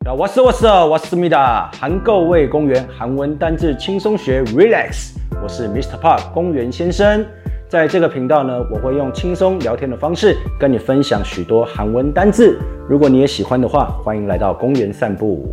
왔습니다. 韩购味公园韩文单字轻松学 Relax， 我是 Mr. Park 公园先生。在这个频道呢，我会用轻松聊天的方式跟你分享许多韩文单字。如果你也喜欢的话，欢迎来到公园散步。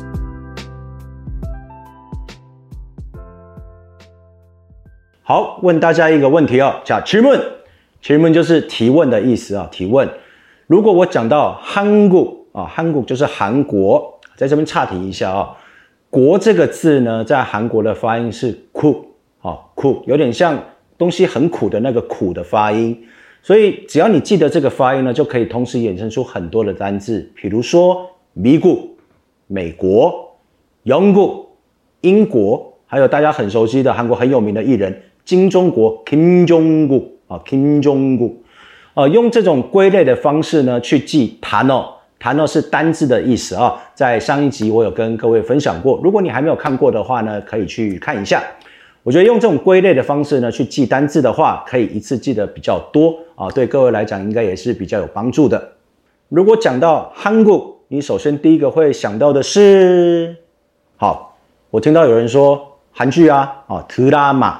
好，问大家一个问题哦，叫질문就是提问的意思啊，提问。如果我讲到한국啊，韩国就是韩国，在这边岔题一下啊。国这个字呢，在韩国的发音是苦啊，苦，有点像东西很苦的那个苦的发音。所以只要你记得这个发音呢，就可以同时衍生出很多的单字，比如说미국美国、영국英国，还有大家很熟悉的韩国很有名的艺人金钟国 Kim Jong-uk 啊 Kim Jong-uk。用这种归类的方式呢，去记단어是单字的意思啊，在上一集我有跟各位分享过，如果你还没有看过的话呢，可以去看一下。我觉得用这种归类的方式呢，去记单字的话，可以一次记得比较多啊，对各位来讲应该也是比较有帮助的。如果讲到한국，你首先第一个会想到的是，好，我听到有人说韩剧啊，드라마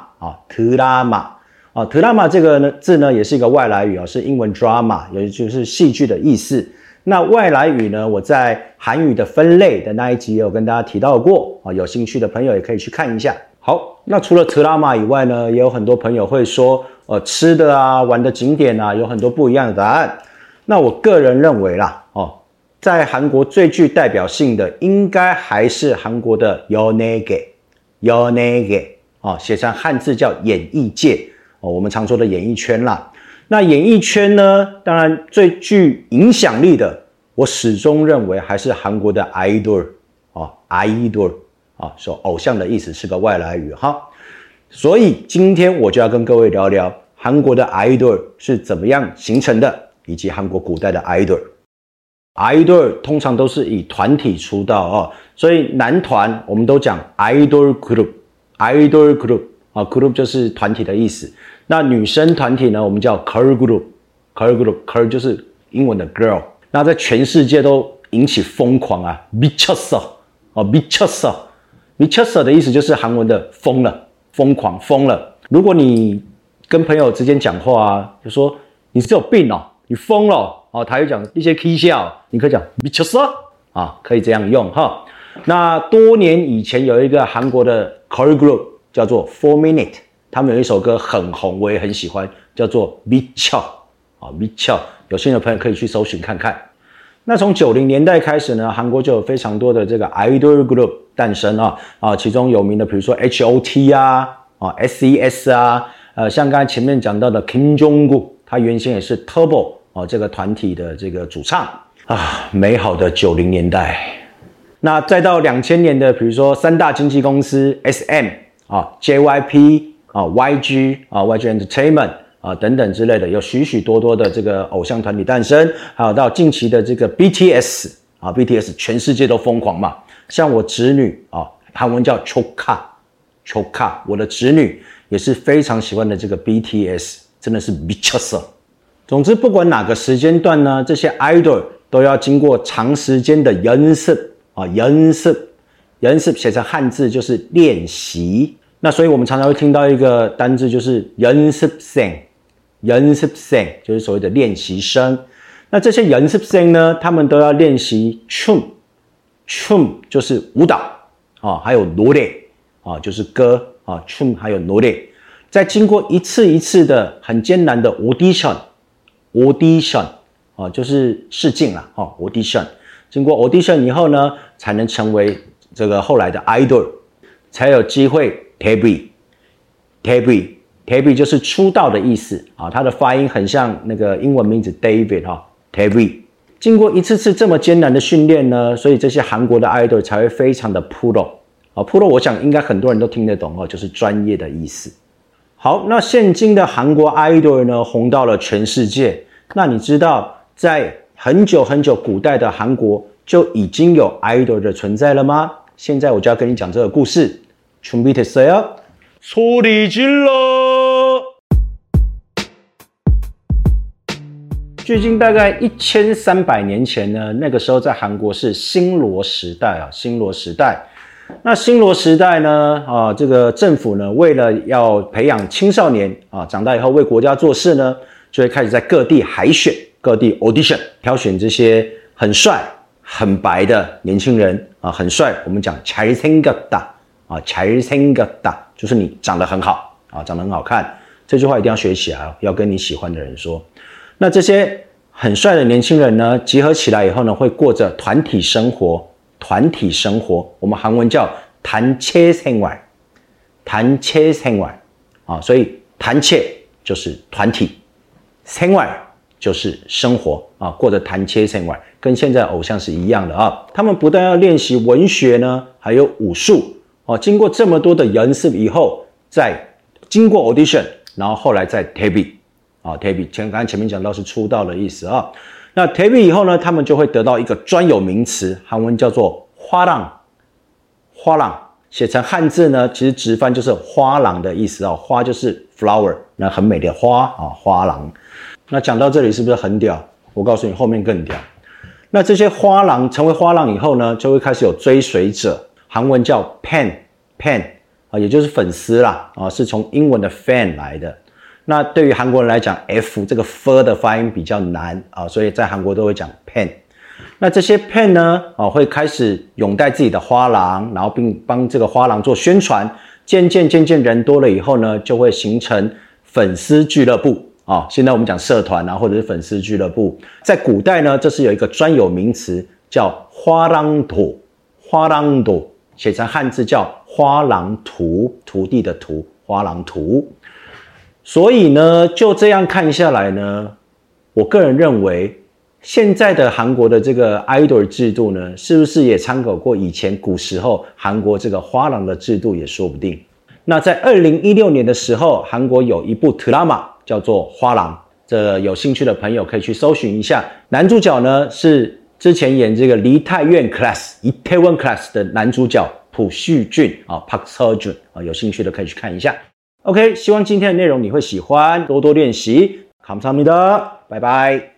드라마这个字呢，也是一个外来语啊，是英文 drama， 也就是戏剧的意思。那外来语呢，我在韩语的分类的那一集也有跟大家提到过啊，有兴趣的朋友也可以去看一下。好，那除了드라마以外呢，也有很多朋友会说，吃的啊，玩的景点啊，有很多不一样的答案。那我个人认为啦，在韩国最具代表性的，应该还是韩国的연예계，写成汉字叫演艺界，我们常说的演艺圈啦。那演艺圈呢，当然最具影响力的，我始终认为还是韩国的 idol， 说偶像的意思是个外来语哈。所以今天我就要跟各位聊聊韩国的 idol 是怎么样形成的，以及韩国古代的 idol。idol 通常都是以团体出道所以男团我们都讲 idol group，group 就是团体的意思。那女生团体呢，我们叫 girl group 就是英文的 girl。那在全世界都引起疯狂啊，미쳤어的意思就是韩文的疯了，疯狂疯了。如果你跟朋友之间讲话啊，就说你是有病哦，你疯了台语讲一些 K 笑，你可以讲미쳤어可以这样用哈。那多年以前有一个韩国的 girl group叫做 4 Minute， 他们有一首歌很红，我也很喜欢，叫做미쳐，有兴趣的朋友可以去搜寻看看。那从90年代开始呢，韩国就有非常多的这个 idol group 诞生其中有名的比如说 HOT SES 像刚才前面讲到的 Kim Jong-uk， 他原先也是 Turbo这个团体的这个主唱美好的90年代。那再到2000年的比如说三大经纪公司 SM、JYP、YG Entertainment等等之类的，有许许多多的这个偶像团体诞生，还有到近期的这个 BTS，BTS 全世界都疯狂嘛。像我侄女韩文叫 Choka， 我的侄女也是非常喜欢的这个 BTS， 真的是미쳤어。总之不管哪个时间段呢，这些 idol 都要经过长时间的연습写成汉字就是练习。那所以我们常常会听到一个单字就是연습생，就是所谓的练习生。那这些연습생呢，他们都要练习춤就是舞蹈还有노래就是歌춤还有노래。在经过一次一次的很艰难的 audition就是试镜啦audition。经过 audition 以后呢，才能成为这个后来的 idol， 才有机会debut 就是出道的意思它的发音很像那个英文名字 David debut。经过一次次这么艰难的训练呢，所以这些韩国的 idol 才会非常的 pro pro 我想应该很多人都听得懂就是专业的意思。好，那现今的韩国 idol 呢，红到了全世界。那你知道在很久很久古代的韩国就已经有 idol 的存在了吗？现在我就要跟你讲这个故事。준비됐어요？ 소리 질러！ 距今大概1300年前呢，那个时候在韩国是新罗时代啊，新罗时代。那新罗时代呢，这个政府呢，为了要培养青少年啊，长大以后为国家做事呢，就会开始在各地海选、各地 audition 挑选这些很帅、很白的年轻人啊，很帅。我们讲잘생겼다啊，잘생겼다就是你长得很好啊，长得很好看。这句话一定要学起来哦，要跟你喜欢的人说。那这些很帅的年轻人呢，集合起来以后呢，会过着团体生活。团体生活，我们韩文叫단체생활，단체생활啊，所以단체就是团体，생활就是生活啊，过着단체생활，跟现在偶像是一样的啊。他们不但要练习文学呢，还有武术哦。经过这么多的연습以后，再经过 audition， 然后后来再데뷔啊，데뷔刚才前面讲到是出道的意思啊。那 데뷔以后呢，他们就会得到一个专有名词，韩文叫做화랑，화랑写成汉字呢，其实直翻就是花郎的意思啊，花就是 flower， 那很美的花啊，花郎。那讲到这里是不是很屌？我告诉你，后面更屌。那这些花郎成为花郎以后呢，就会开始有追随者，韩文叫 fan 啊，也就是粉丝啦啊，是从英文的 fan 来的。那对于韩国人来讲 ，f 这个 f 的发音比较难啊，所以在韩国都会讲 pen。那这些 pen 呢，会开始拥戴自己的花郎，然后并帮这个花郎做宣传。渐渐人多了以后呢，就会形成粉丝俱乐部啊。现在我们讲社团啊，或者是粉丝俱乐部。在古代呢，这是有一个专有名词叫화랑도，화랑도写成汉字叫花郎图，土地的图，花郎图。所以呢，就这样看下来呢，我个人认为，现在的韩国的这个 idol 制度呢，是不是也参考过以前古时候韩国这个花郎的制度也说不定。那在2016年的时候，韩国有一部 drama 叫做《花郎》，这有兴趣的朋友可以去搜寻一下。男主角呢是之前演这个梨泰院 class、Itaewon class 的男主角朴叙俊啊 ，Park Seo-joon啊，有兴趣的可以去看一下。OK， 希望今天的内容你会喜欢，多多练习。감사합니다，拜拜。